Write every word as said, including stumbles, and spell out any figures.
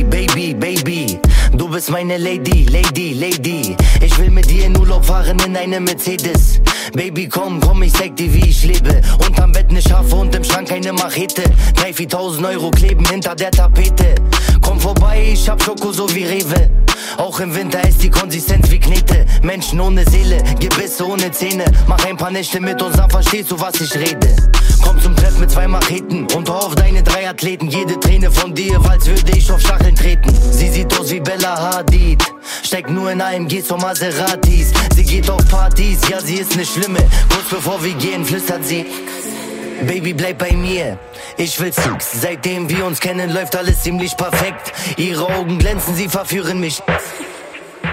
Baby, Baby, Baby, du bist meine Lady, Lady, Lady. Ich will mit dir in Urlaub fahren in eine Mercedes. Baby, komm, komm, ich zeig dir, wie ich lebe. Unterm Bett ne Schafe und im Schrank eine Machete. Drei, viertausend Euro kleben hinter der Tapete. Komm vorbei, ich hab Schoko so wie Rewe. Auch im Winter ist die Konsistenz wie Knete. Menschen ohne Seele, Gebisse ohne Zähne. Mach ein paar Nächte mit uns, dann verstehst du, was ich rede. Komm zum Treff mit zwei Macheten und hör auf deine drei Athleten. Jede Träne von dir, als würde ich auf Stacheln treten. Sie sieht aus wie Bella Hadid, steckt nur in A M Gs von Maseratis. Sie geht auf Partys, ja sie ist ne Schlimme. Kurz bevor wir gehen, flüstert sie: Baby, bleib bei mir, ich will Sex. Seitdem wir uns kennen, läuft alles ziemlich perfekt. Ihre Augen glänzen, sie verführen mich.